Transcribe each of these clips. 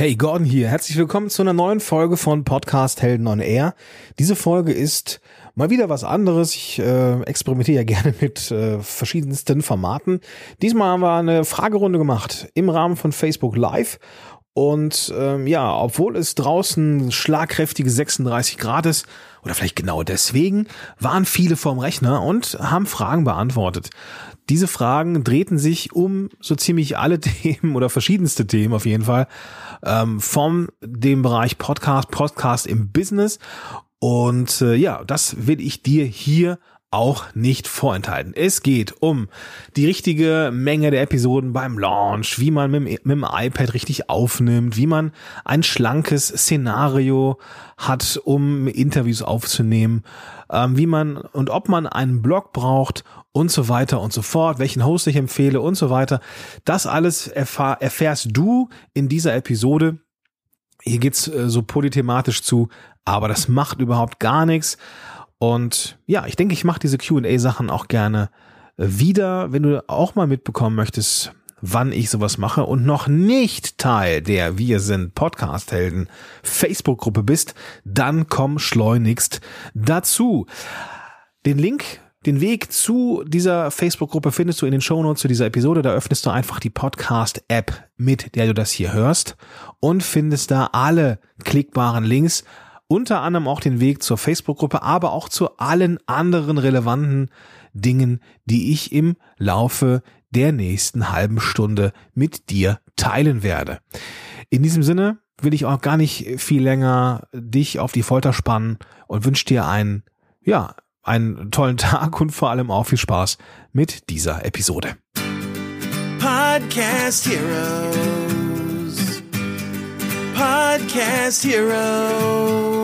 Hey, Gordon hier. Herzlich willkommen zu einer neuen Folge von Podcast Helden on Air. Diese Folge ist mal wieder was anderes. Ich experimentiere ja gerne mit verschiedensten Formaten. Diesmal haben wir eine Fragerunde gemacht im Rahmen von Facebook Live. Und obwohl es draußen schlagkräftige 36 Grad ist, oder vielleicht genau deswegen, waren viele vorm Rechner und haben Fragen beantwortet. Diese Fragen drehten sich um so ziemlich alle Themen oder verschiedenste Themen auf jeden Fall, von dem Bereich Podcast im Business. Und das will ich dir hier auch nicht vorenthalten. Es geht um die richtige Menge der Episoden beim Launch, wie man mit dem iPad richtig aufnimmt, wie man ein schlankes Szenario hat, um Interviews aufzunehmen, wie man und ob man einen Blog braucht und so weiter und so fort, welchen Host ich empfehle und so weiter. Das alles erfährst du in dieser Episode. Hier geht's so polythematisch zu, aber das macht überhaupt gar nichts. Und ja, ich denke, ich mache diese Q&A-Sachen auch gerne wieder, wenn du auch mal mitbekommen möchtest, wann ich sowas mache und noch nicht Teil der Wir sind Podcast-Helden Facebook-Gruppe bist, dann komm schleunigst dazu. Den Weg zu dieser Facebook-Gruppe findest du in den Shownotes zu dieser Episode. Da öffnest du einfach die Podcast-App, mit der du das hier hörst und findest da alle klickbaren Links, unter anderem auch den Weg zur Facebook-Gruppe, aber auch zu allen anderen relevanten Dingen, die ich im Laufe der nächsten halben Stunde mit dir teilen werde. In diesem Sinne will ich auch gar nicht viel länger dich auf die Folter spannen und wünsche dir einen tollen Tag und vor allem auch viel Spaß mit dieser Episode. Podcast Heroes. Podcast Heroes.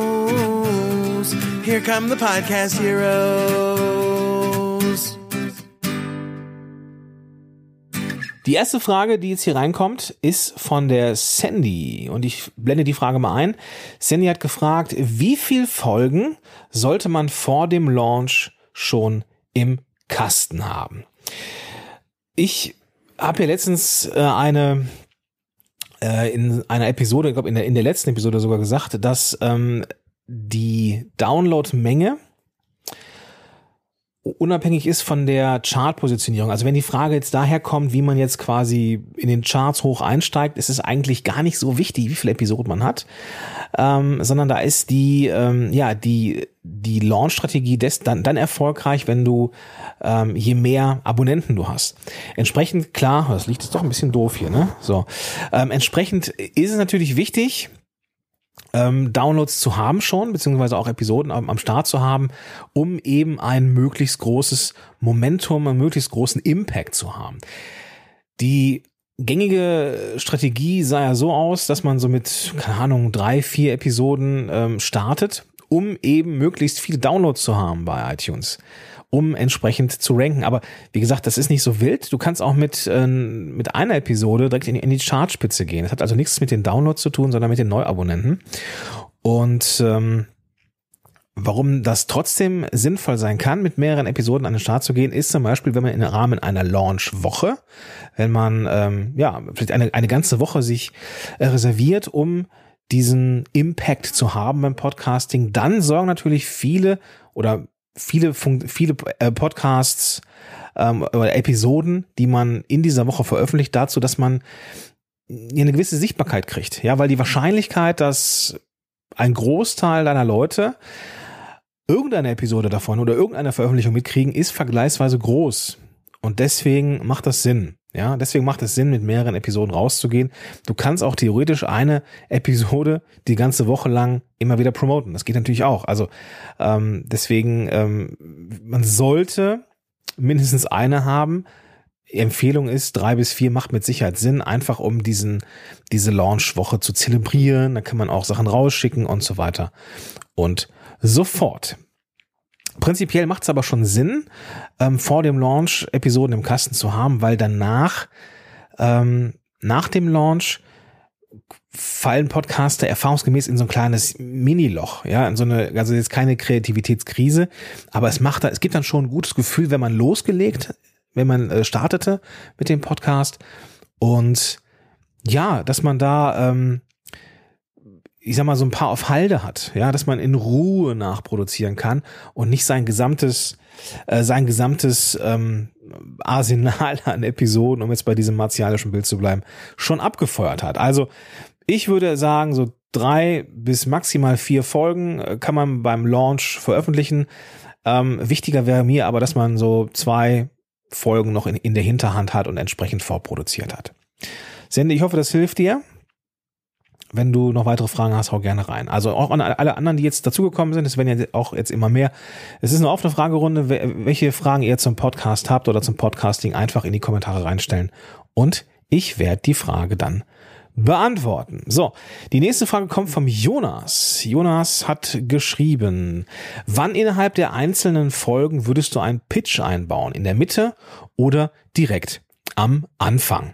Here come the Podcast Heroes. Die erste Frage, die jetzt hier reinkommt, ist von der Sandy. Und ich blende die Frage mal ein. Sandy hat gefragt, wie viel Folgen sollte man vor dem Launch schon im Kasten haben? Ich habe ja letztens in einer Episode, ich glaube in der letzten Episode sogar gesagt, dass die Downloadmenge unabhängig ist von der Chartpositionierung. Also wenn die Frage jetzt daher kommt, wie man jetzt quasi in den Charts hoch einsteigt, ist es eigentlich gar nicht so wichtig, wie viele Episoden man hat, sondern da ist die Launch-Strategie dann erfolgreich, wenn du je mehr Abonnenten du hast. Entsprechend, klar, das Licht ist doch ein bisschen doof hier, ne? So, entsprechend ist es natürlich wichtig, Downloads zu haben schon, beziehungsweise auch Episoden am Start zu haben, um eben ein möglichst großes Momentum, einen möglichst großen Impact zu haben. Die gängige Strategie sah ja so aus, dass man so mit, 3-4 Episoden startet, um eben möglichst viele Downloads zu haben bei iTunes, um entsprechend zu ranken. Aber wie gesagt, das ist nicht so wild. Du kannst auch mit einer Episode direkt in die Chartspitze gehen. Das hat also nichts mit den Downloads zu tun, sondern mit den Neuabonnenten. Und warum das trotzdem sinnvoll sein kann, mit mehreren Episoden an den Start zu gehen, ist zum Beispiel, wenn man im Rahmen einer Launch-Woche, wenn man vielleicht eine ganze Woche sich reserviert, um diesen Impact zu haben beim Podcasting, dann sorgen natürlich viele Podcasts oder Episoden, die man in dieser Woche veröffentlicht, dazu, dass man eine gewisse Sichtbarkeit kriegt. Ja, weil die Wahrscheinlichkeit, dass ein Großteil deiner Leute irgendeine Episode davon oder irgendeine Veröffentlichung mitkriegen, ist vergleichsweise groß. Und deswegen macht das Sinn. Ja, deswegen macht es Sinn, mit mehreren Episoden rauszugehen. Du kannst auch theoretisch eine Episode die ganze Woche lang immer wieder promoten. Das geht natürlich auch. Also deswegen, man sollte mindestens eine haben. Die Empfehlung ist, 3 bis 4 macht mit Sicherheit Sinn, einfach um diese Launch-Woche zu zelebrieren. Da kann man auch Sachen rausschicken und so weiter und so fort. Prinzipiell macht es aber schon Sinn, vor dem Launch Episoden im Kasten zu haben, weil danach, nach dem Launch, fallen Podcaster erfahrungsgemäß in so ein kleines Mini-Loch, ja, also jetzt keine Kreativitätskrise, aber es gibt dann schon ein gutes Gefühl, wenn man startete mit dem Podcast und ja, dass man da ich sag mal, so ein paar auf Halde hat, ja, dass man in Ruhe nachproduzieren kann und nicht sein gesamtes Arsenal an Episoden, um jetzt bei diesem martialischen Bild zu bleiben, schon abgefeuert hat. Also ich würde sagen, so 3 bis maximal 4 Folgen kann man beim Launch veröffentlichen. Wichtiger wäre mir aber, dass man so 2 Folgen noch in der Hinterhand hat und entsprechend vorproduziert hat. Sende, ich hoffe, das hilft dir. Wenn du noch weitere Fragen hast, hau gerne rein. Also auch an alle anderen, die jetzt dazugekommen sind, es werden ja auch jetzt immer mehr. Es ist eine offene Fragerunde. Welche Fragen ihr zum Podcast habt oder zum Podcasting, einfach in die Kommentare reinstellen. Und ich werde die Frage dann beantworten. So, die nächste Frage kommt vom Jonas. Jonas hat geschrieben: Wann innerhalb der einzelnen Folgen würdest du einen Pitch einbauen? In der Mitte oder direkt am Anfang?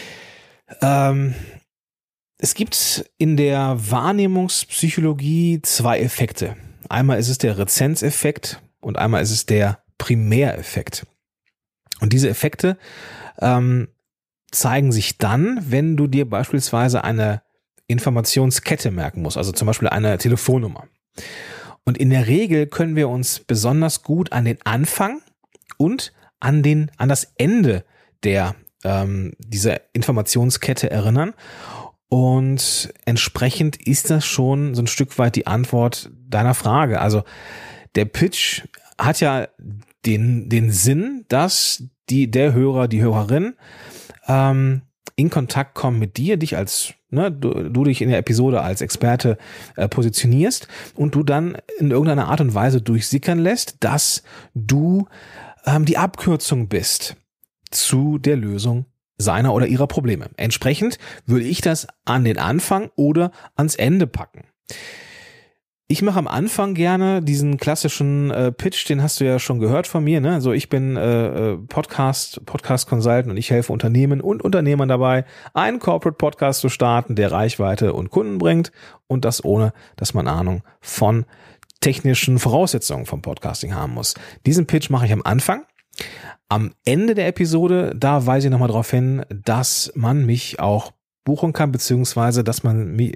Es gibt in der Wahrnehmungspsychologie 2 Effekte. Einmal ist es der Rezenzeffekt und einmal ist es der Primäreffekt. Und diese Effekte zeigen sich dann, wenn du dir beispielsweise eine Informationskette merken musst, also zum Beispiel eine Telefonnummer. Und in der Regel können wir uns besonders gut an den Anfang und an das Ende dieser Informationskette erinnern. Und entsprechend ist das schon so ein Stück weit die Antwort deiner Frage. Also der Pitch hat ja den Sinn, dass der Hörer, die Hörerin in Kontakt kommen mit dir, dich als, du dich in der Episode als Experte positionierst und du dann in irgendeiner Art und Weise durchsickern lässt, dass du die Abkürzung bist zu der Lösung seiner oder ihrer Probleme. Entsprechend würde ich das an den Anfang oder ans Ende packen. Ich mache am Anfang gerne diesen klassischen Pitch, den hast du ja schon gehört von mir, ne? Also ich bin Podcast Consultant und ich helfe Unternehmen und Unternehmern dabei, einen Corporate Podcast zu starten, der Reichweite und Kunden bringt, und das ohne, dass man Ahnung von technischen Voraussetzungen vom Podcasting haben muss. Diesen Pitch mache ich am Anfang. Am Ende der Episode, da weise ich nochmal darauf hin, dass man mich auch buchen kann, beziehungsweise dass man mich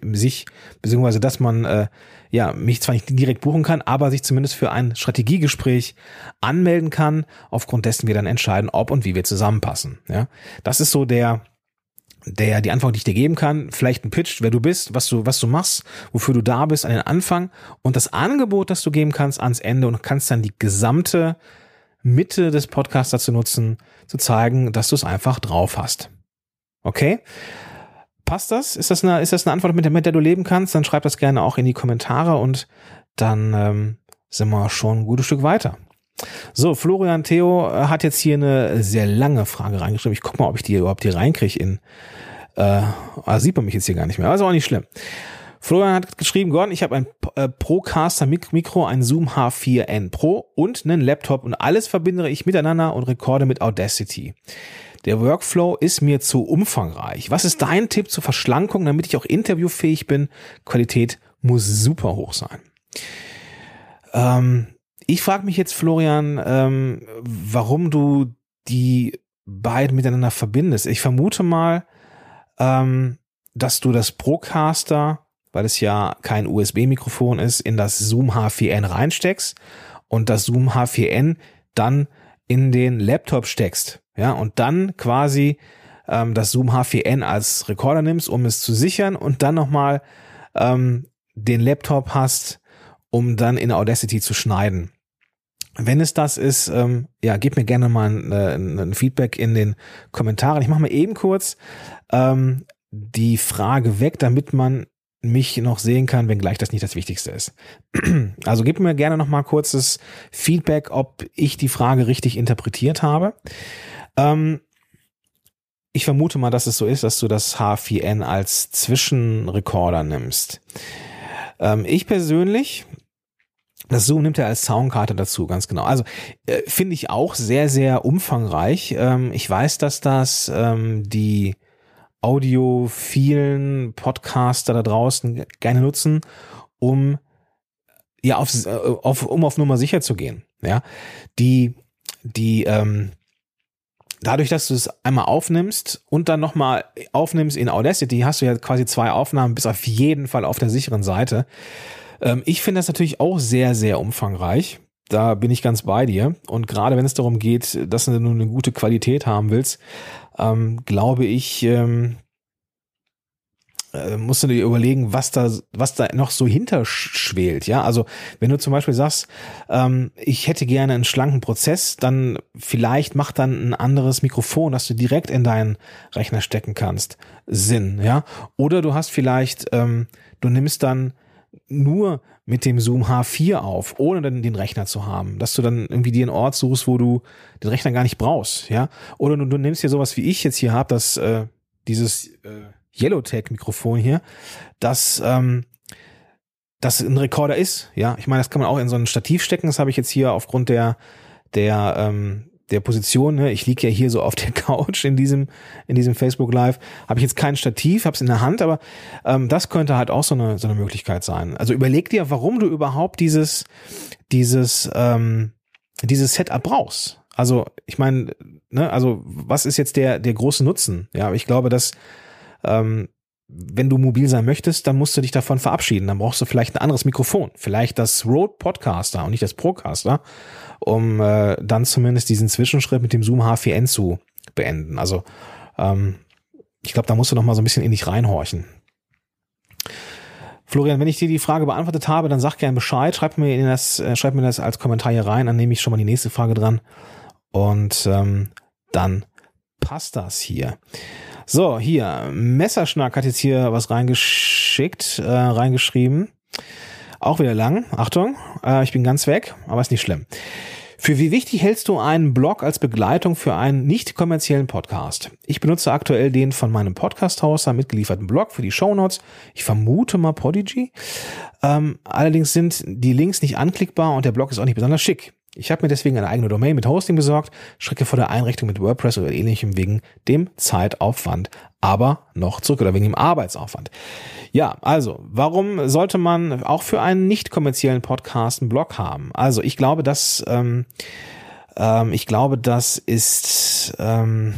zwar nicht direkt buchen kann, aber sich zumindest für ein Strategiegespräch anmelden kann, aufgrund dessen wir dann entscheiden, ob und wie wir zusammenpassen. Ja, das ist so die Antwort, die ich dir geben kann. Vielleicht ein Pitch, wer du bist, was du machst, wofür du da bist, an den Anfang, und das Angebot, das du geben kannst, ans Ende, und kannst dann die gesamte Mitte des Podcasts dazu nutzen, zu zeigen, dass du es einfach drauf hast. Okay? Passt das? Ist das eine Antwort, mit der du leben kannst? Dann schreib das gerne auch in die Kommentare, und dann sind wir schon ein gutes Stück weiter. So, Florian Theo hat jetzt hier eine sehr lange Frage reingeschrieben. Ich guck mal, ob ich die überhaupt hier reinkriege sieht man mich jetzt hier gar nicht mehr, also auch nicht schlimm. Florian hat geschrieben: Gordon, ich habe ein Procaster Mikro, ein Zoom H4n Pro und einen Laptop, und alles verbinde ich miteinander und rekorde mit Audacity. Der Workflow ist mir zu umfangreich. Was ist dein Tipp zur Verschlankung, damit ich auch interviewfähig bin? Qualität muss super hoch sein. Ich frage mich jetzt, Florian, warum du die beiden miteinander verbindest. Ich vermute mal, dass du das Procaster, weil es ja kein USB-Mikrofon ist, in das Zoom H4n reinsteckst und das Zoom H4n dann in den Laptop steckst, ja, und dann quasi das Zoom H4n als Rekorder nimmst, um es zu sichern, und dann nochmal den Laptop hast, um dann in Audacity zu schneiden. Wenn es das ist, gib mir gerne mal ein Feedback in den Kommentaren. Ich mache mal eben kurz die Frage weg, damit man mich noch sehen kann, wenngleich das nicht das Wichtigste ist. Also gib mir gerne noch mal kurzes Feedback, ob ich die Frage richtig interpretiert habe. Ich vermute mal, dass es so ist, dass du das H4n als Zwischenrekorder nimmst. Ich persönlich, das Zoom nimmt ja als Soundkarte dazu, ganz genau. Also finde ich auch sehr, sehr umfangreich. Ich weiß, dass das die audiophilen Podcaster da draußen gerne nutzen, um auf Nummer sicher zu gehen. Ja, die dadurch, dass du es einmal aufnimmst und dann nochmal aufnimmst in Audacity, hast du ja quasi 2 Aufnahmen, bist auf jeden Fall auf der sicheren Seite. Ich finde das natürlich auch sehr, sehr umfangreich. Da bin ich ganz bei dir. Und gerade wenn es darum geht, dass du nur eine gute Qualität haben willst, glaube ich, musst du dir überlegen, was da noch so hinterschwelt, ja. Also wenn du zum Beispiel sagst, ich hätte gerne einen schlanken Prozess, dann vielleicht macht dann ein anderes Mikrofon, das du direkt in deinen Rechner stecken kannst, Sinn, ja. Oder du hast vielleicht, du nimmst dann nur mit dem Zoom H4 auf, ohne dann den Rechner zu haben, dass du dann irgendwie dir einen Ort suchst, wo du den Rechner gar nicht brauchst, ja. Oder du nimmst hier sowas, wie ich jetzt hier habe, dieses Yellowtech-Mikrofon hier, das ein Rekorder ist, ja. Ich meine, das kann man auch in so ein Stativ stecken. Das habe ich jetzt hier aufgrund der Position, ne? Ich liege ja hier so auf der Couch in diesem Facebook Live, habe ich jetzt kein Stativ, habe es in der Hand, aber das könnte halt auch so eine Möglichkeit sein. Also überleg dir, warum du überhaupt dieses Setup brauchst. Also ich meine, ne, also was ist jetzt der große Nutzen? Ja, ich glaube, dass wenn du mobil sein möchtest, dann musst du dich davon verabschieden. Dann brauchst du vielleicht ein anderes Mikrofon, vielleicht das Rode Podcaster und nicht das Procaster, um dann zumindest diesen Zwischenschritt mit dem Zoom H4n zu beenden. Also ich glaube, da musst du noch mal so ein bisschen in dich reinhorchen. Florian, wenn ich dir die Frage beantwortet habe, dann sag gerne Bescheid, schreib mir das als Kommentar hier rein, dann nehme ich schon mal die nächste Frage dran und dann passt das hier. So, hier, Messerschnack hat jetzt hier was reingeschrieben. Auch wieder lang. Achtung, ich bin ganz weg, aber ist nicht schlimm. Für wie wichtig hältst du einen Blog als Begleitung für einen nicht kommerziellen Podcast? Ich benutze aktuell den von meinem Podcast-Hoster mitgelieferten Blog für die Shownotes. Ich vermute mal Podigy. Allerdings sind die Links nicht anklickbar und der Blog ist auch nicht besonders schick. Ich habe mir deswegen eine eigene Domain mit Hosting besorgt, schrecke vor der Einrichtung mit WordPress oder ähnlichem wegen dem Zeitaufwand, aber noch zurück oder wegen dem Arbeitsaufwand. Ja, also, warum sollte man auch für einen nicht kommerziellen Podcast einen Blog haben? Also, ich glaube, das ist, ich glaube, dass ein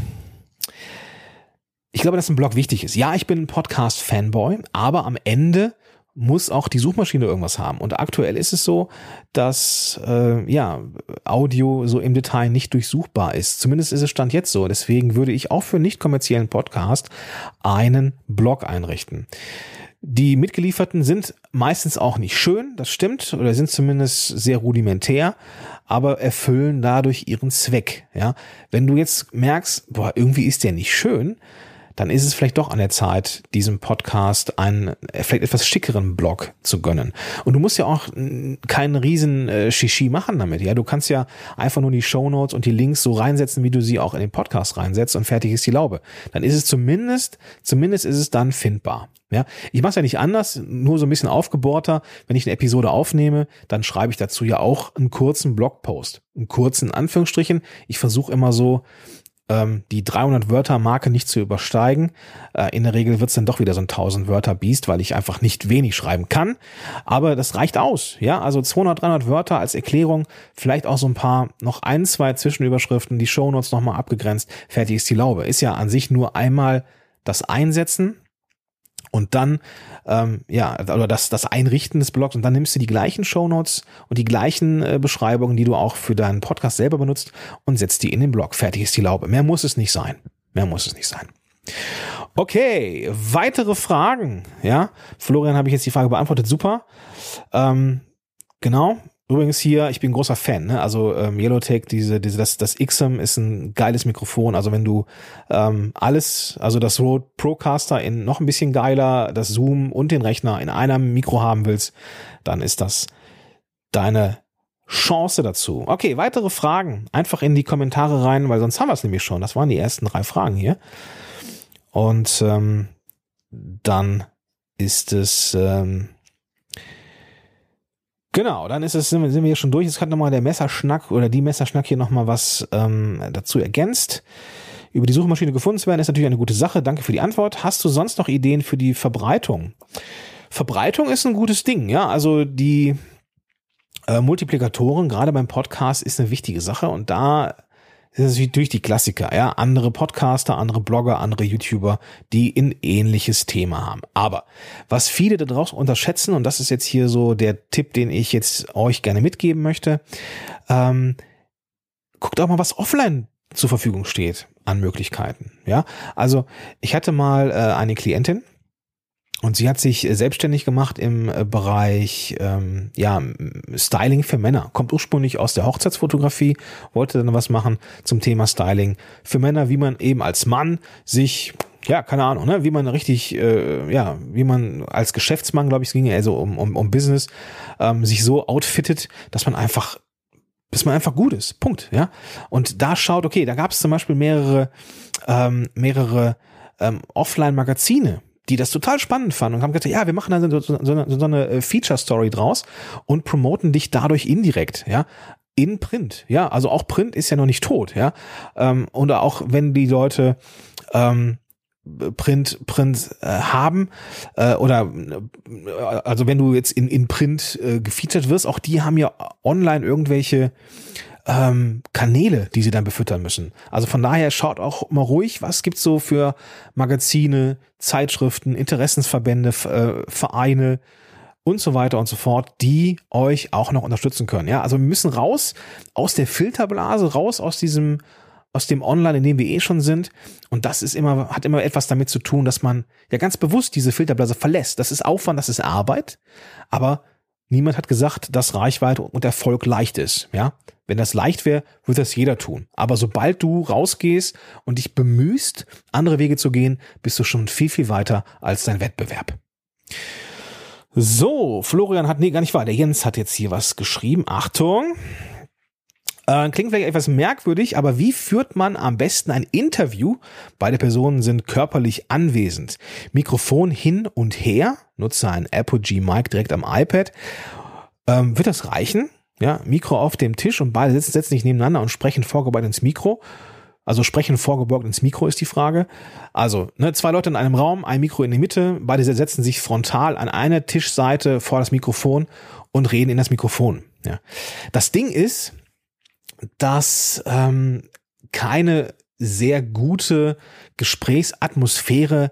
Blog wichtig ist. Ja, ich bin ein Podcast-Fanboy, aber am Ende muss auch die Suchmaschine irgendwas haben. Und aktuell ist es so, dass Audio so im Detail nicht durchsuchbar ist. Zumindest ist es Stand jetzt so. Deswegen würde ich auch für nicht kommerziellen Podcast einen Blog einrichten. Die mitgelieferten sind meistens auch nicht schön, das stimmt, oder sind zumindest sehr rudimentär, aber erfüllen dadurch ihren Zweck. Ja, wenn du jetzt merkst, boah, irgendwie ist der nicht schön, dann ist es vielleicht doch an der Zeit, diesem Podcast einen vielleicht etwas schickeren Blog zu gönnen. Und du musst ja auch keinen riesen Shishi machen damit. Ja, du kannst ja einfach nur die Shownotes und die Links so reinsetzen, wie du sie auch in den Podcast reinsetzt und fertig ist die Laube. Dann ist es zumindest ist es dann findbar. Ja, ich mache es ja nicht anders, nur so ein bisschen aufgebohrter. Wenn ich eine Episode aufnehme, dann schreibe ich dazu ja auch einen kurzen Blogpost. Einen kurzen Anführungsstrichen. Ich versuche immer so, die 300-Wörter-Marke nicht zu übersteigen. In der Regel wird's dann doch wieder so ein 1000-Wörter-Biest, weil ich einfach nicht wenig schreiben kann. Aber das reicht aus. Ja, also 200, 300 Wörter als Erklärung, vielleicht auch so ein paar, noch 1, 2 Zwischenüberschriften, die Shownotes nochmal abgegrenzt, fertig ist die Laube. Ist ja an sich nur einmal das Einsetzen und dann oder das Einrichten des Blogs und dann nimmst du die gleichen Shownotes und die gleichen Beschreibungen, die du auch für deinen Podcast selber benutzt und setzt die in den Blog. Fertig ist die Laube. Mehr muss es nicht sein. Okay, weitere Fragen. Ja, Florian, habe ich jetzt die Frage beantwortet. Super. Genau. Übrigens hier, ich bin großer Fan, ne? Also Yellowtech, das XM ist ein geiles Mikrofon. Also wenn du also das Rode Procaster in noch ein bisschen geiler, das Zoom und den Rechner in einem Mikro haben willst, dann ist das deine Chance dazu. Okay, weitere Fragen einfach in die Kommentare rein, weil sonst haben wir es nämlich schon. Das waren die ersten 3 Fragen hier. Und dann ist es genau, dann sind wir hier schon durch. Jetzt hat nochmal der Messerschnack oder die Messerschnack hier nochmal was dazu ergänzt. Über die Suchmaschine gefunden zu werden, ist natürlich eine gute Sache. Danke für die Antwort. Hast du sonst noch Ideen für die Verbreitung? Verbreitung ist ein gutes Ding, ja. Also die Multiplikatoren, gerade beim Podcast, ist eine wichtige Sache. Und da das ist wie durch die Klassiker, ja, andere Podcaster, andere Blogger, andere YouTuber, die ein ähnliches Thema haben. Aber was viele da draußen unterschätzen, und das ist jetzt hier so der Tipp, den ich jetzt euch gerne mitgeben möchte, guckt auch mal, was offline zur Verfügung steht an Möglichkeiten, ja. Also ich hatte mal eine Klientin, und sie hat sich selbstständig gemacht im Bereich Styling für Männer. Kommt ursprünglich aus der Hochzeitsfotografie, wollte dann was machen zum Thema Styling für Männer, wie man eben als Mann sich, ja, keine Ahnung, ne, wie man richtig, wie man als Geschäftsmann, glaube ich, es ging ja so um Business, sich so outfittet, dass man einfach gut ist. Punkt, ja. Und da schaut, okay, da gab es zum Beispiel mehrere Offline-Magazine, die das total spannend fanden und haben gesagt, ja, wir machen da so eine Feature-Story draus und promoten dich dadurch indirekt, ja, in Print, ja, also auch Print ist ja noch nicht tot, ja, oder auch wenn die Leute Print haben oder also wenn du jetzt in Print gefeatured wirst, auch die haben ja online irgendwelche Kanäle, die sie dann befüttern müssen. Also von daher schaut auch mal ruhig, was gibt's so für Magazine, Zeitschriften, Interessensverbände, Vereine und so weiter und so fort, die euch auch noch unterstützen können. Ja, also wir müssen raus aus der Filterblase, raus aus dem Online, in dem wir schon sind. Und das ist hat immer etwas damit zu tun, dass man ja ganz bewusst diese Filterblase verlässt. Das ist Aufwand, das ist Arbeit, aber niemand hat gesagt, dass Reichweite und Erfolg leicht ist. Ja, wenn das leicht wäre, würde das jeder tun. Aber sobald du rausgehst und dich bemühst, andere Wege zu gehen, bist du schon viel, viel weiter als dein Wettbewerb. So, Florian gar nicht wahr. Der Jens hat jetzt hier was geschrieben. Achtung. Klingt vielleicht etwas merkwürdig, aber wie führt man am besten ein Interview? Beide Personen sind körperlich anwesend. Mikrofon hin und her, nutze ein Apogee Mic direkt am iPad. Wird das reichen? Ja, Mikro auf dem Tisch und beide setzen sich nebeneinander und sprechen vorgebeugt ins Mikro. Also sprechen vorgebeugt ins Mikro ist die Frage. Also, zwei Leute in einem Raum, ein Mikro in der Mitte, beide setzen sich frontal an eine Tischseite vor das Mikrofon und reden in das Mikrofon. Ja. Das Ding ist, dass keine sehr gute Gesprächsatmosphäre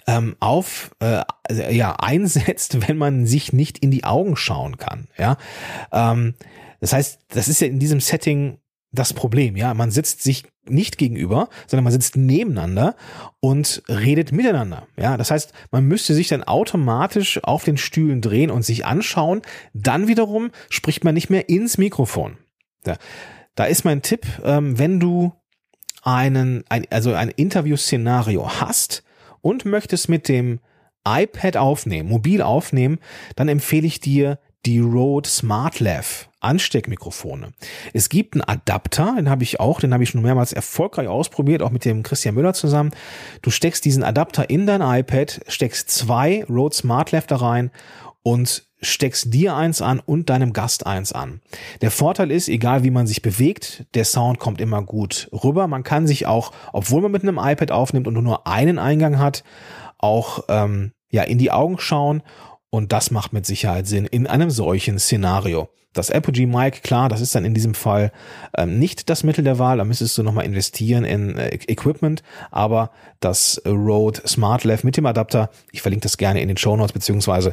einsetzt, wenn man sich nicht in die Augen schauen kann. Ja, das heißt, das ist ja in diesem Setting das Problem. Ja, man sitzt sich nicht gegenüber, sondern man sitzt nebeneinander und redet miteinander. Ja, das heißt, man müsste sich dann automatisch auf den Stühlen drehen und sich anschauen. Dann wiederum spricht man nicht mehr ins Mikrofon. Ja. Da ist mein Tipp, wenn du ein Interview-Szenario hast und möchtest mit dem iPad aufnehmen, mobil aufnehmen, dann empfehle ich dir die Rode SmartLav Ansteckmikrofone. Es gibt einen Adapter, den habe ich schon mehrmals erfolgreich ausprobiert, auch mit dem Christian Müller zusammen. Du steckst diesen Adapter in dein iPad, steckst 2 Rode SmartLav da rein und steckst dir eins an und deinem Gast eins an. Der Vorteil ist, egal wie man sich bewegt, der Sound kommt immer gut rüber. Man kann sich auch, obwohl man mit einem iPad aufnimmt und nur einen Eingang hat, auch in die Augen schauen, und das macht mit Sicherheit Sinn in einem solchen Szenario. Das Apogee Mic, klar, das ist dann in diesem Fall nicht das Mittel der Wahl, da müsstest du nochmal investieren in Equipment, aber das Rode SmartLav mit dem Adapter, ich verlinke das gerne in den Shownotes beziehungsweise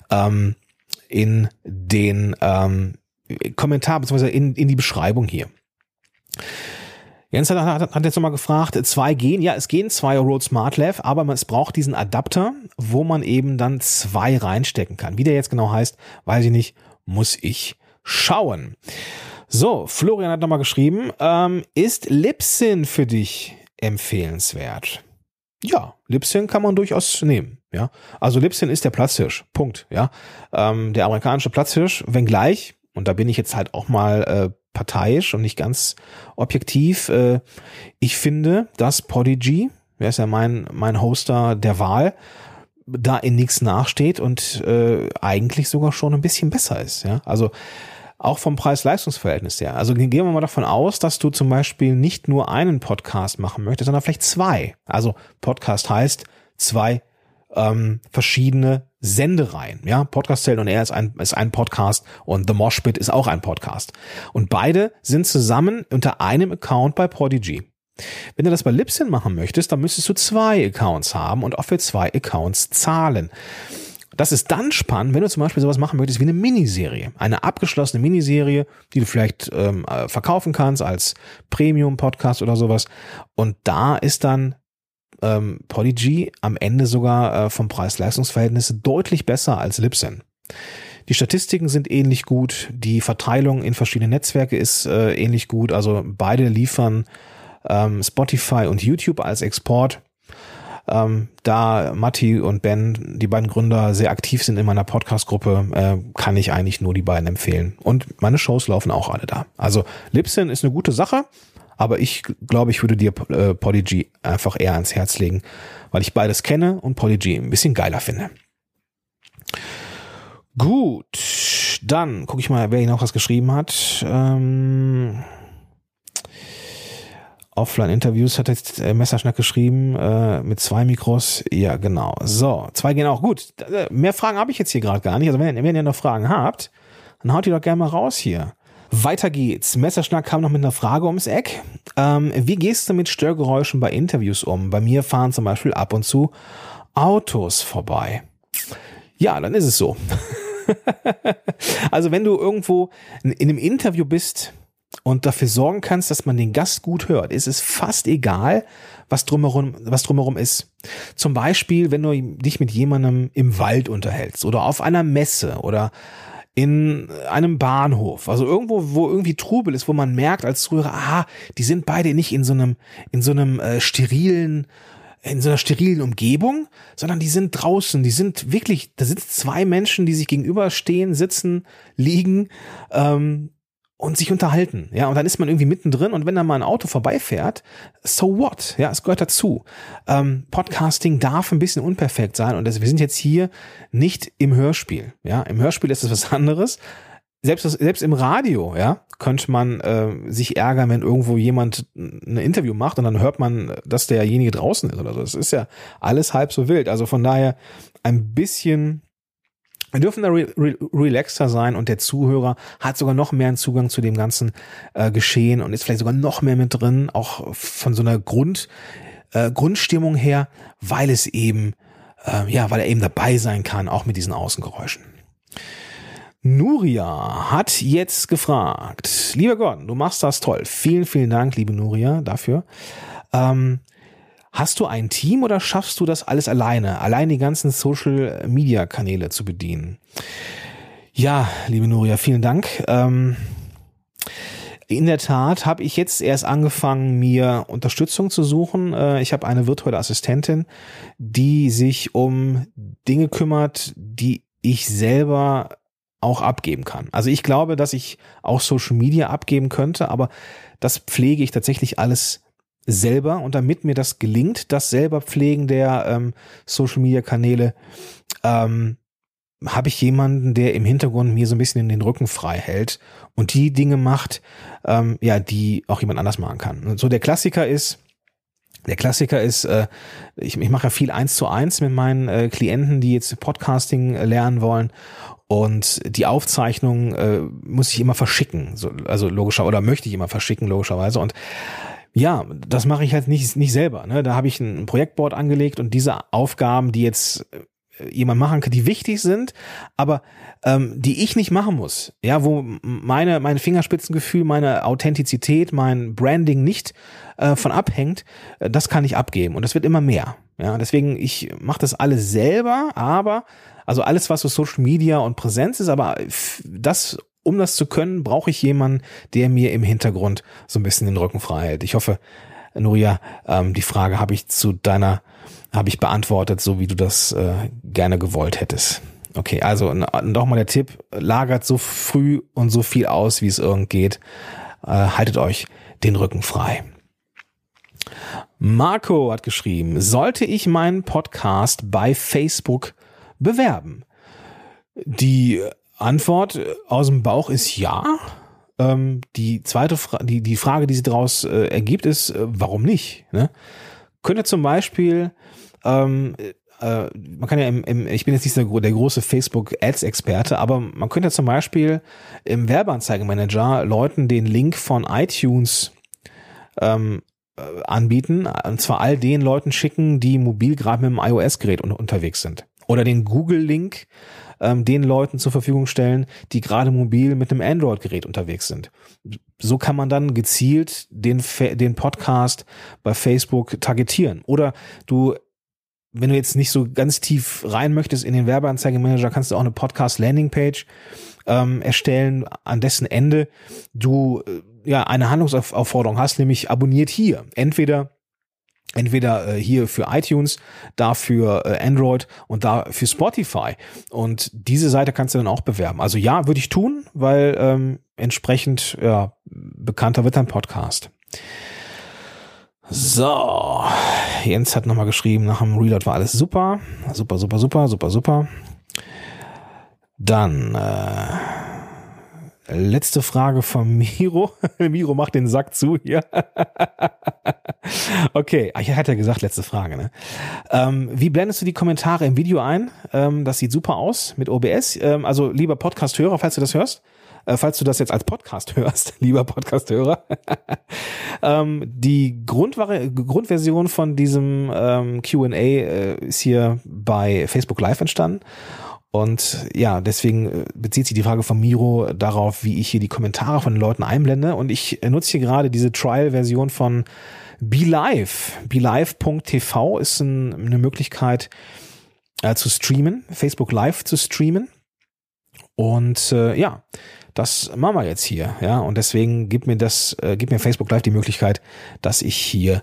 in den Kommentar beziehungsweise in die Beschreibung hier. Jens hat jetzt nochmal gefragt, 2 gehen. Ja, es gehen 2 Rode SmartLav, aber es braucht diesen Adapter, wo man eben dann 2 reinstecken kann. Wie der jetzt genau heißt, weiß ich nicht, muss ich schauen. So, Florian hat nochmal geschrieben, ist Libsyn für dich empfehlenswert? Ja, Libsyn kann man durchaus nehmen. Ja, also Libsyn ist der Platzhirsch. Punkt. Ja, der amerikanische Platzhirsch, wenngleich, und da bin ich jetzt halt auch mal parteiisch und nicht ganz objektiv. Ich finde, dass Podigy, wer ist ja mein Hoster der Wahl, da in nichts nachsteht und eigentlich sogar schon ein bisschen besser ist. Ja, also auch vom Preis-Leistungs-Verhältnis her. Also gehen wir mal davon aus, dass du zum Beispiel nicht nur einen Podcast machen möchtest, sondern vielleicht 2. Also Podcast heißt 2 verschiedene Sendereien. Ja, Podcast Helden on Air ist ein Podcast und The Mosh Pit ist auch ein Podcast. Und beide sind zusammen unter einem Account bei Podigy. Wenn du das bei Libsyn machen möchtest, dann müsstest du 2 Accounts haben und auch für 2 Accounts zahlen. Das ist dann spannend, wenn du zum Beispiel sowas machen möchtest wie eine Miniserie. Eine abgeschlossene Miniserie, die du vielleicht verkaufen kannst als Premium-Podcast oder sowas. Und da ist dann Podigy am Ende sogar vom Preis-Leistungs-Verhältnis deutlich besser als Libsyn. Die Statistiken sind ähnlich gut, die Verteilung in verschiedene Netzwerke ist ähnlich gut, also beide liefern Spotify und YouTube als Export. Da Matti und Ben, die beiden Gründer, sehr aktiv sind in meiner Podcast-Gruppe, kann ich eigentlich nur die beiden empfehlen. Und meine Shows laufen auch alle da. Also Libsyn ist eine gute Sache, aber ich glaube, ich würde dir Podigy einfach eher ans Herz legen, weil ich beides kenne und Podigy ein bisschen geiler finde. Gut, dann gucke ich mal, wer hier noch was geschrieben hat. Offline-Interviews hat jetzt Messerschnack geschrieben, mit 2 Mikros. Ja, genau. So, 2 gehen auch. Gut, mehr Fragen habe ich jetzt hier gerade gar nicht. Also wenn ihr noch Fragen habt, dann haut die doch gerne mal raus hier. Weiter geht's. Messerschnack kam noch mit einer Frage ums Eck. Wie gehst du mit Störgeräuschen bei Interviews um? Bei mir fahren zum Beispiel ab und zu Autos vorbei. Ja, dann ist es so. Also wenn du irgendwo in einem Interview bist und dafür sorgen kannst, dass man den Gast gut hört, ist es fast egal, was drumherum ist. Zum Beispiel, wenn du dich mit jemandem im Wald unterhältst oder auf einer Messe oder in einem Bahnhof, also irgendwo, wo irgendwie Trubel ist, wo man merkt als Zuhörer, die sind beide nicht in so einer sterilen Umgebung, sondern die sind draußen, da sitzen 2 Menschen, die sich gegenüberstehen, sitzen, liegen, und sich unterhalten, ja, und dann ist man irgendwie mittendrin und wenn da mal ein Auto vorbeifährt, so what, ja, es gehört dazu. Podcasting darf ein bisschen unperfekt sein und wir sind jetzt hier nicht im Hörspiel, ja, im Hörspiel ist es was anderes. Selbst im Radio, ja, könnte man sich ärgern, wenn irgendwo jemand ein Interview macht und dann hört man, dass derjenige draußen ist oder so. Das ist ja alles halb so wild, also von daher ein bisschen. Wir dürfen da relaxter sein und der Zuhörer hat sogar noch mehr einen Zugang zu dem ganzen Geschehen und ist vielleicht sogar noch mehr mit drin, auch von so einer Grundstimmung her, weil er eben dabei sein kann, auch mit diesen Außengeräuschen. Nuria hat jetzt gefragt, lieber Gordon, du machst das toll. Vielen, vielen Dank, liebe Nuria, dafür. Hast du ein Team oder schaffst du das alles allein die ganzen Social-Media-Kanäle zu bedienen? Ja, liebe Nuria, vielen Dank. In der Tat habe ich jetzt erst angefangen, mir Unterstützung zu suchen. Ich habe eine virtuelle Assistentin, die sich um Dinge kümmert, die ich selber auch abgeben kann. Also ich glaube, dass ich auch Social Media abgeben könnte, aber das pflege ich tatsächlich alles selber und damit mir das gelingt, das selber Pflegen der Social Media Kanäle, habe ich jemanden, der im Hintergrund mir so ein bisschen in den Rücken frei hält und die Dinge macht, die auch jemand anders machen kann. Und so der Klassiker ist, ich mache ja viel 1:1 mit meinen Klienten, die jetzt Podcasting lernen wollen. Und die Aufzeichnung muss ich immer verschicken, möchte ich immer verschicken, logischerweise. Und ja, das mache ich halt nicht selber. Ne? Da habe ich ein Projektboard angelegt und diese Aufgaben, die jetzt jemand machen kann, die wichtig sind, aber die ich nicht machen muss. Ja, wo mein Fingerspitzengefühl, meine Authentizität, mein Branding nicht von abhängt, das kann ich abgeben und das wird immer mehr. Ja, deswegen ich mache das alles selber, aber also alles, was so Social Media und Präsenz ist, aber um das zu können, brauche ich jemanden, der mir im Hintergrund so ein bisschen den Rücken frei hält. Ich hoffe, Nuria, die Frage habe ich beantwortet, so wie du das gerne gewollt hättest. Okay, also nochmal der Tipp, lagert so früh und so viel aus, wie es irgend geht. Haltet euch den Rücken frei. Marco hat geschrieben, sollte ich meinen Podcast bei Facebook bewerben? Die Antwort aus dem Bauch ist ja. Die zweite die Frage, die sich daraus ergibt, ist, warum nicht? Ne? Könnte zum Beispiel man kann ja ich bin jetzt nicht der große Facebook-Ads-Experte, aber man könnte ja zum Beispiel im Werbeanzeigenmanager Leuten den Link von iTunes anbieten, und zwar all den Leuten schicken, die mobil gerade mit dem iOS-Gerät unterwegs sind. Oder den Google-Link den Leuten zur Verfügung stellen, die gerade mobil mit einem Android-Gerät unterwegs sind. So kann man dann gezielt den Podcast bei Facebook targetieren. Oder wenn du jetzt nicht so ganz tief rein möchtest in den Werbeanzeigenmanager, kannst du auch eine Podcast-Landing-Page erstellen, an dessen Ende du eine Handlungsaufforderung hast, nämlich abonniert hier. Entweder hier für iTunes, da für Android und da für Spotify. Und diese Seite kannst du dann auch bewerben. Also ja, würde ich tun, weil entsprechend bekannter wird dein Podcast. So, Jens hat nochmal geschrieben, nach dem Reload war alles super. Super. Dann letzte Frage von Miro. Miro macht den Sack zu hier. Okay, ich hatte ja gesagt, letzte Frage. Ne? Wie blendest du die Kommentare im Video ein? Das sieht super aus mit OBS. Also lieber Podcast-Hörer, falls du das hörst. Falls du das jetzt als Podcast hörst, lieber Podcast-Hörer. Die Grundversion von diesem Q&A ist hier bei Facebook Live entstanden. Und ja, deswegen bezieht sich die Frage von Miro darauf, wie ich hier die Kommentare von den Leuten einblende. Und ich nutze hier gerade diese Trial-Version von BeLive. BeLive.tv ist eine Möglichkeit zu streamen, Facebook Live zu streamen. Und das machen wir jetzt hier. Ja, und deswegen gibt mir Facebook Live die Möglichkeit, dass ich hier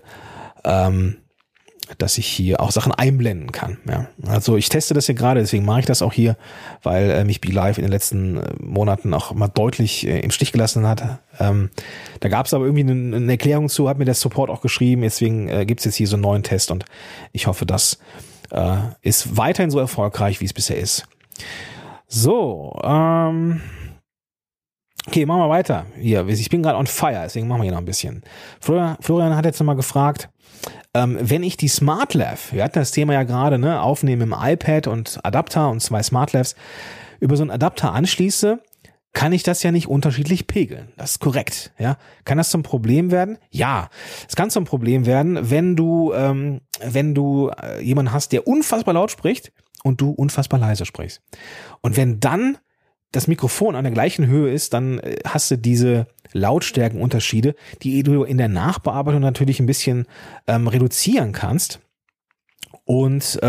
auch Sachen einblenden kann. Ja. Also ich teste das hier gerade, deswegen mache ich das auch hier, weil mich BeLive in den letzten Monaten auch mal deutlich im Stich gelassen hat. Da gab es aber irgendwie eine Erklärung zu, hat mir der Support auch geschrieben, deswegen gibt es jetzt hier so einen neuen Test und ich hoffe, das ist weiterhin so erfolgreich, wie es bisher ist. So, okay, machen wir weiter. Hier, ich bin gerade on fire, deswegen machen wir hier noch ein bisschen. Florian hat jetzt nochmal gefragt, wenn ich die SmartLav, wir hatten das Thema ja gerade, ne, aufnehmen im iPad und Adapter und 2 SmartLavs, über so einen Adapter anschließe, kann ich das ja nicht unterschiedlich pegeln. Das ist korrekt, ja. Kann das zum Problem werden? Ja, es kann zum Problem werden, wenn du jemanden hast, der unfassbar laut spricht und du unfassbar leise sprichst. Und wenn dann das Mikrofon an der gleichen Höhe ist, dann hast du diese Lautstärkenunterschiede, die du in der Nachbearbeitung natürlich ein bisschen reduzieren kannst. Und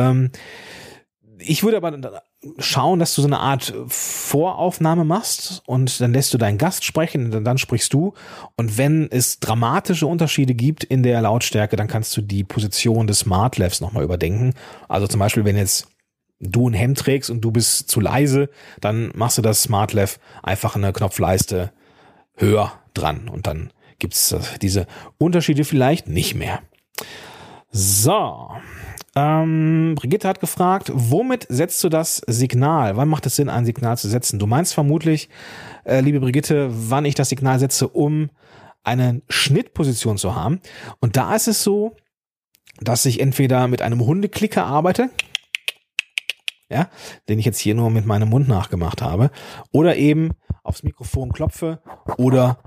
ich würde aber schauen, dass du so eine Art Voraufnahme machst und dann lässt du deinen Gast sprechen und dann sprichst du. Und wenn es dramatische Unterschiede gibt in der Lautstärke, dann kannst du die Position des SmartLavs nochmal überdenken. Also zum Beispiel, wenn jetzt du ein Hemd trägst und du bist zu leise, dann machst du das SmartLav einfach eine Knopfleiste höher dran und dann gibt's diese Unterschiede vielleicht nicht mehr. So, Brigitte hat gefragt, womit setzt du das Signal? Wann macht es Sinn, ein Signal zu setzen? Du meinst vermutlich, liebe Brigitte, wann ich das Signal setze, um eine Schnittposition zu haben. Und da ist es so, dass ich entweder mit einem Hundeklicker arbeite, ja, den ich jetzt hier nur mit meinem Mund nachgemacht habe, oder eben aufs Mikrofon klopfe oder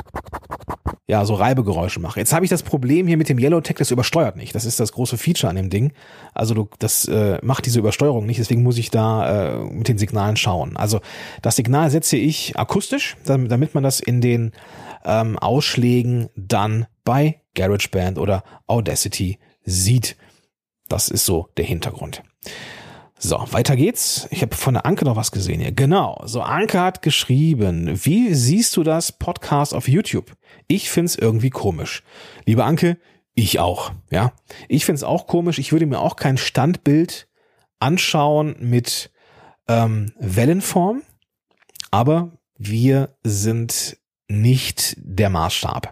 ja, so Reibegeräusche mache. Jetzt habe ich das Problem hier mit dem Yellowtech, das übersteuert nicht. Das ist das große Feature an dem Ding. Also das macht diese Übersteuerung nicht, deswegen muss ich da mit den Signalen schauen. Also das Signal setze ich akustisch, damit man das in den Ausschlägen dann bei GarageBand oder Audacity sieht. Das ist so der Hintergrund. So, weiter geht's. Ich habe von der Anke noch was gesehen hier. Genau, so Anke hat geschrieben, wie siehst du das Podcast auf YouTube? Ich find's irgendwie komisch. Liebe Anke, ich auch. Ja, ich find's auch komisch. Ich würde mir auch kein Standbild anschauen mit Wellenform, aber wir sind nicht der Maßstab.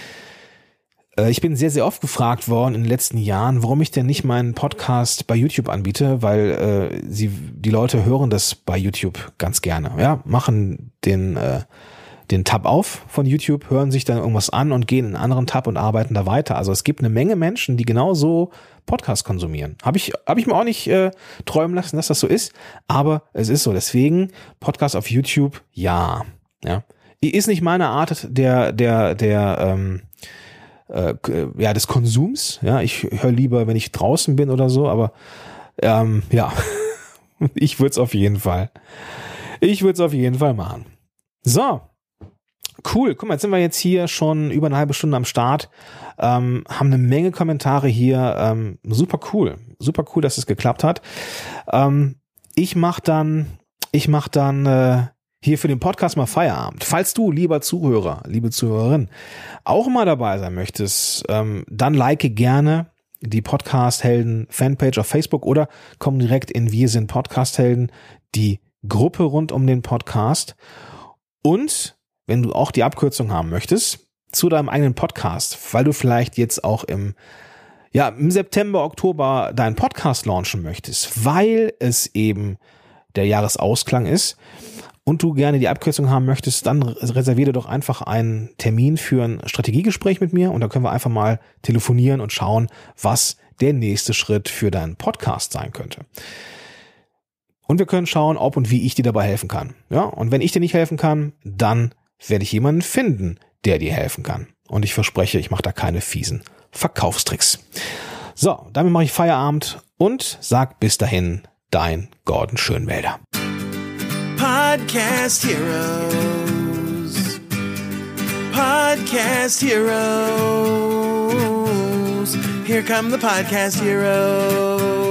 Ich bin sehr, sehr oft gefragt worden in den letzten Jahren, warum ich denn nicht meinen Podcast bei YouTube anbiete, weil die Leute hören das bei YouTube ganz gerne. Ja, machen den den Tab auf von YouTube, hören sich dann irgendwas an und gehen in einen anderen Tab und arbeiten da weiter. Also es gibt eine Menge Menschen, die genauso Podcasts konsumieren. Hab ich mir auch nicht träumen lassen, dass das so ist, aber es ist so. Deswegen Podcast auf YouTube, ja. Ist nicht meine Art des Konsums. Ja, ich höre lieber, wenn ich draußen bin oder so, aber ich würde es auf jeden Fall machen. So, cool. Guck mal, jetzt sind wir jetzt hier schon über eine halbe Stunde am Start, haben eine Menge Kommentare hier. Super cool, dass es geklappt hat. Ich mach dann hier für den Podcast mal Feierabend. Falls du, lieber Zuhörer, liebe Zuhörerin, auch mal dabei sein möchtest, dann like gerne die Podcast-Helden Fanpage auf Facebook oder komm direkt in Wir sind Podcast-Helden, die Gruppe rund um den Podcast. Und wenn du auch die Abkürzung haben möchtest zu deinem eigenen Podcast, weil du vielleicht jetzt auch im September, Oktober deinen Podcast launchen möchtest, weil es eben der Jahresausklang ist und du gerne die Abkürzung haben möchtest, dann reserviere doch einfach einen Termin für ein Strategiegespräch mit mir und da können wir einfach mal telefonieren und schauen, was der nächste Schritt für deinen Podcast sein könnte. Und wir können schauen, ob und wie ich dir dabei helfen kann. Ja, und wenn ich dir nicht helfen kann, dann werde ich jemanden finden, der dir helfen kann. Und ich verspreche, ich mache da keine fiesen Verkaufstricks. So, damit mache ich Feierabend und sag bis dahin, dein Gordon Schönwälder. Podcast Heroes. Podcast Heroes. Here come the Podcast Heroes.